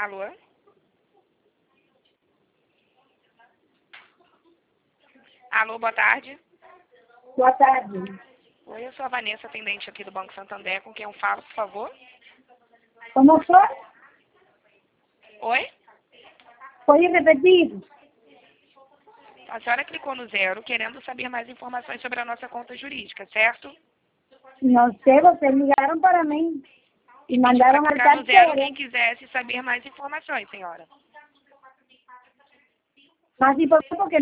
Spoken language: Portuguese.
Alô? Alô, boa tarde. Boa tarde. Oi, eu sou a Vanessa, atendente aqui do Banco Santander. Com quem eu falo, por favor? Como foi? Oi? Pode repetir? A senhora clicou no 0 querendo saber mais informações sobre a nossa conta jurídica, certo? Não sei, vocês ligaram para mim e mandaram Para al clicar no 0 carteiro. quem quisesse saber mais informações, senhora. Mas e por quê? Porque